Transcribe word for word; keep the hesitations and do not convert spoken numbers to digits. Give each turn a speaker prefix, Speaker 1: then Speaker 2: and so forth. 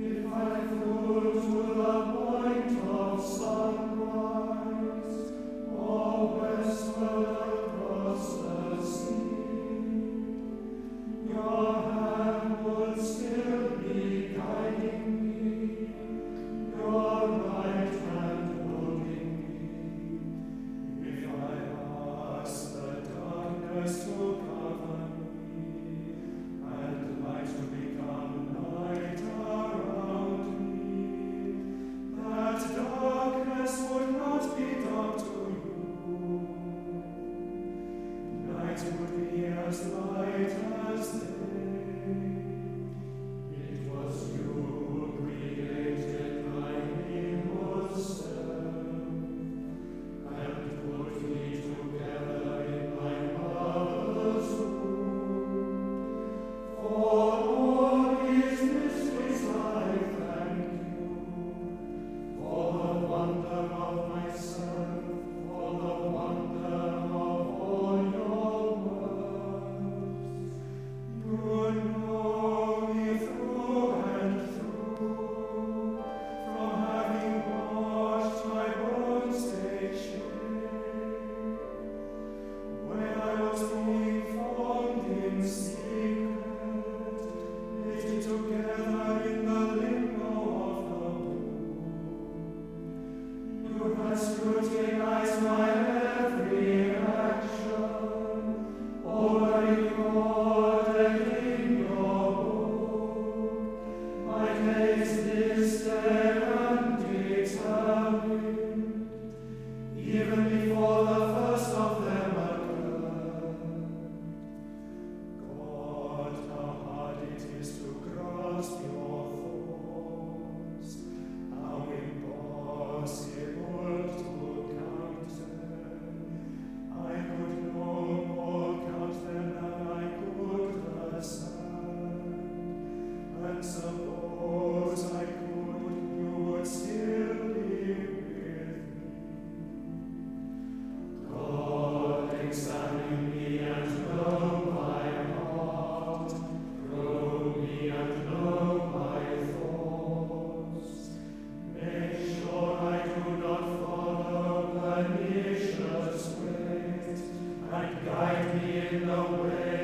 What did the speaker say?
Speaker 1: If I flew to the point of sunrise, or westward across the sea, your hand would still be guiding me, your right hand holding me. If I asked the darkness to cover me, and light to become night around me, that darkness would not be dark to you. Night would be as light as day. It was you who created my inward self, and put me together in my mother's womb. For all these mysteries I thank you, for the wonder of myself, for the wonder of all your works. You know me through and through, from having washed my bones take shape. When I was being formed in secret, knitted together in the limbo of the womb, you had scrutinized my every action, already recorded in your book, my days listed and determined, even before the first of them occurred. God, how hard it is to grasp your thoughts, how impossible to count them. I could no more count them than I could the sand, and suppose I could, you would still be with me. God, examine me and know my heart, probe me and know my thoughts. Make sure I do not follow pernicious ways, and guide me in the way